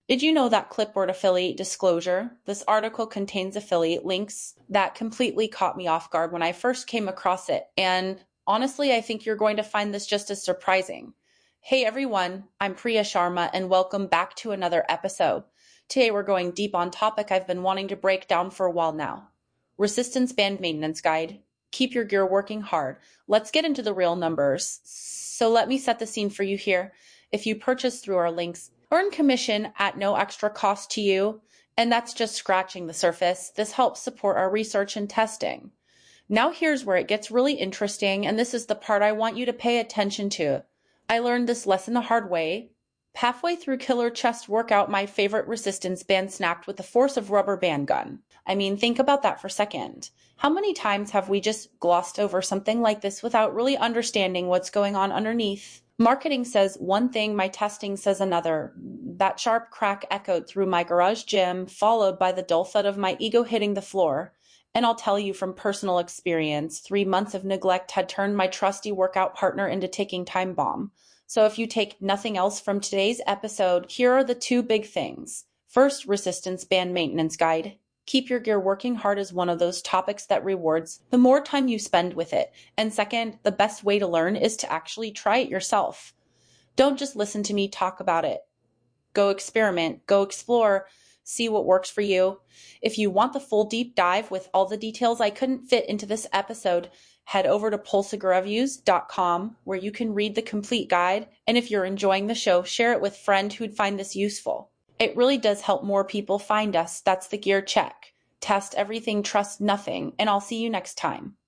Did you know that clipboard affiliate disclosure? This article contains affiliate links that completely caught me off guard when I first came across it. And honestly, I think you're going to find this just as surprising. Hey everyone, I'm Priya Sharma and welcome back to another episode. Today we're going deep on topic I've been wanting to break down for a while now. Resistance band maintenance guide. Keep your gear working hard. Let's get into the real numbers. So let me set the scene for you here. If you purchase through our links, earn commission at no extra cost to you, and that's just scratching the surface. This helps support our research and testing. Now here's where it gets really interesting, and this is the part I want you to pay attention to. I learned this lesson the hard way. Halfway through Killer Chest workout, my favorite resistance band snapped with the force of rubber band gun. I mean, think about that for a second. How many times have we just glossed over something like this without really understanding what's going on underneath? Marketing says one thing, my testing says another. That sharp crack echoed through my garage gym, followed by the dull thud of my ego hitting the floor. And I'll tell you from personal experience, 3 months of neglect had turned my trusty workout partner into ticking time bomb. So if you take nothing else from today's episode, here are the two big things. First, resistance band maintenance guide. Keep your gear working hard is one of those topics that rewards the more time you spend with it. And second, the best way to learn is to actually try it yourself. Don't just listen to me talk about it. Go experiment, go explore, see what works for you. If you want the full deep dive with all the details I couldn't fit into this episode, head over to pulsegrareviews.com where you can read the complete guide. And if you're enjoying the show, share it with a friend who'd find this useful. It really does help more people find us. That's the Gear Check. Test everything, trust nothing, and I'll see you next time.